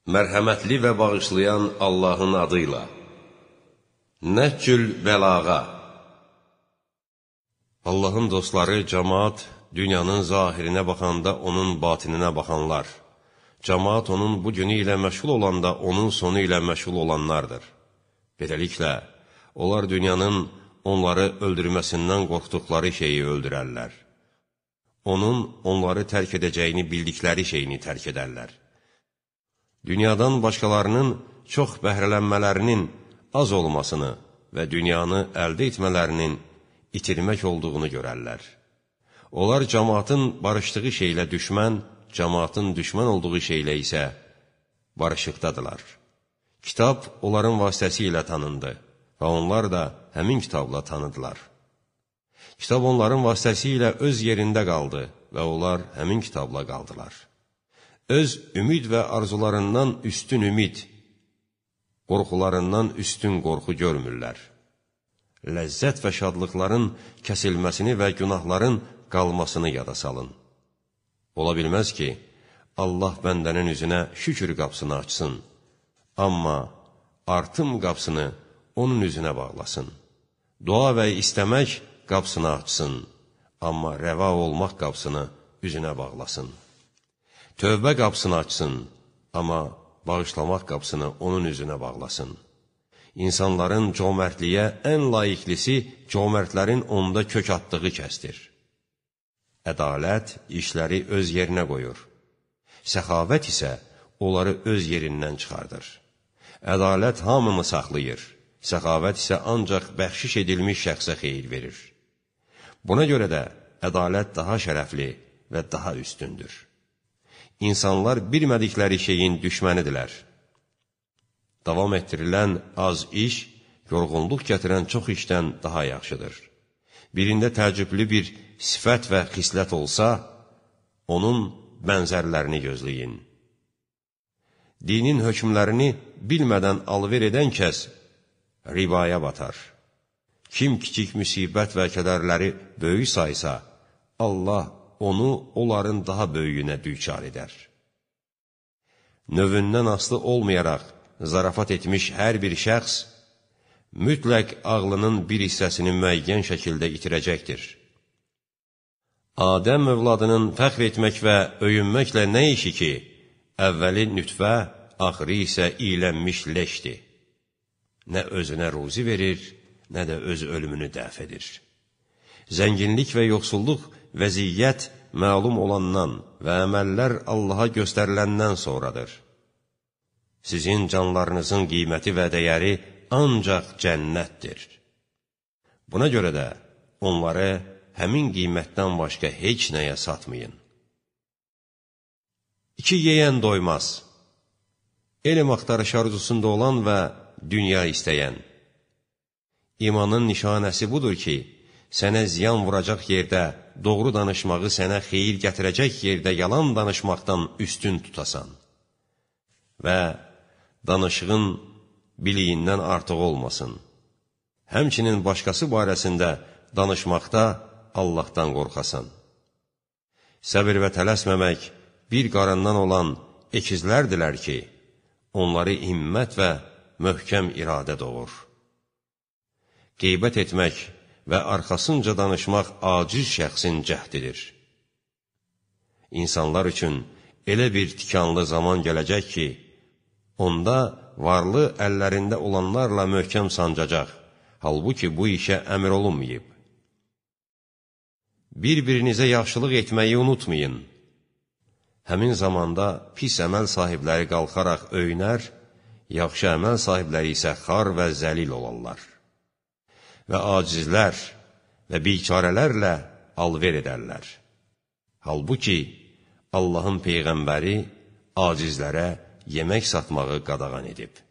Mərhəmətli və bağışlayan Allahın adıyla. Nəhcül bəlağa. Allahın dostları, cəmaat, dünyanın zahirinə baxanda onun batininə baxanlar. Cəmaat onun bu günü ilə məşğul olanda onun sonu ilə məşğul olanlardır. Beləliklə, onlar dünyanın onları öldürməsindən qorxduqları şeyi öldürərlər. Onun onları tərk edəcəyini bildikləri şeyini tərk edərlər. Dünyadan başqalarının çox bəhrələnmələrinin az olmasını və dünyanı əldə etmələrinin itirmək olduğunu görərlər. Onlar cəmaatın barışdığı şeylə düşmən, cəmaatın düşmən olduğu şeylə isə barışıqdadılar. Kitab onların vasitəsilə tanındı və onlar da həmin kitabla tanıdılar. Kitab onların vasitəsilə öz yerində qaldı və onlar həmin kitabla qaldılar. Öz ümid və arzularından üstün ümid, qorxularından üstün qorxu görmürlər. Ləzzət və şadlıqların kəsilməsini və günahların qalmasını yada salın. Ola bilməz ki, Allah bəndənin üzünə şükür qapısını açsın, amma artım qapısını onun üzünə bağlasın. Dua və istəmək qapısını açsın, amma rəva olmaq qapısını üzünə bağlasın. Tövbə qapısını açsın, amma bağışlamaq qapısını onun üzünə bağlasın. İnsanların cömərtliyə ən layiqlisi cömərtlərin onda kök atdığı kəsdir. Ədalət işləri öz yerinə qoyur. Səxavət isə onları öz yerindən çıxardır. Ədalət hamını saxlayır. Səxavət isə ancaq bəxşiş edilmiş şəxsə xeyir verir. Buna görə də ədalət daha şərəfli və daha üstündür. İnsanlar bilmədikləri şeyin düşmənidirlər. Davam etdirilən az iş, yorğunluq gətirən çox işdən daha yaxşıdır. Birində təəccüblü bir sifət və xislət olsa, onun bənzərlərini gözləyin. Dinin hökmlərini bilmədən alver edən kəs ribaya batar. Kim kiçik müsibət və kədərləri böyük saysa, Allah onu onların daha böyüyünə düçar edər. Növündən asılı olmayaraq zarafat etmiş hər bir şəxs mütləq ağlının bir hissəsini müəyyən şəkildə itirəcəkdir. Adəm övladının fəxr etmək və öyünməklə nə işi ki, əvvəli nütfə, axırı isə iylənmiş leşdir. Nə özünə ruzi verir, nə də öz ölümünü dəf edir. Zənginlik və yoxsulluq vəziyyət məlum olandan və əməllər Allaha göstəriləndən sonradır. Sizin canlarınızın qiyməti və dəyəri ancaq cənnətdir. Buna görə də onları həmin qiymətdən başqa heç nəyə satmayın. 2 yeyən doymaz. Elm axtarış arzusunda olan və dünya istəyən. İmanın nişanəsi budur ki, sənə ziyan vuracaq yerdə doğru danışmağı sənə xeyir gətirəcək yerdə yalan danışmaqdan üstün tutasan və danışığın biliyindən artıq olmasın. Həmçinin başqası barəsində danışmaqda Allahdan qorxasan. Səbir və tələsməmək bir qarandan olan əkizlərdilər ki, onları himmət və möhkəm iradə doğur. Qeybət etmək və arxasınca danışmaq aciz şəxsin cəhdidir. İnsanlar üçün elə bir tikanlı zaman gələcək ki, onda varlı əllərində olanlarla möhkəm sancacaq, halbuki bu işə əmr olunmayıb. Bir-birinizə yaxşılıq etməyi unutmayın. Həmin zamanda pis əməl sahibləri qalxaraq öyünər, yaxşı əməl sahibləri isə xar və zəlil olarlar. Və acizlər və bikarələrlə alver edərlər. Halbuki Allahın Peyğəmbəri acizlərə yemək satmağı qadağan edib.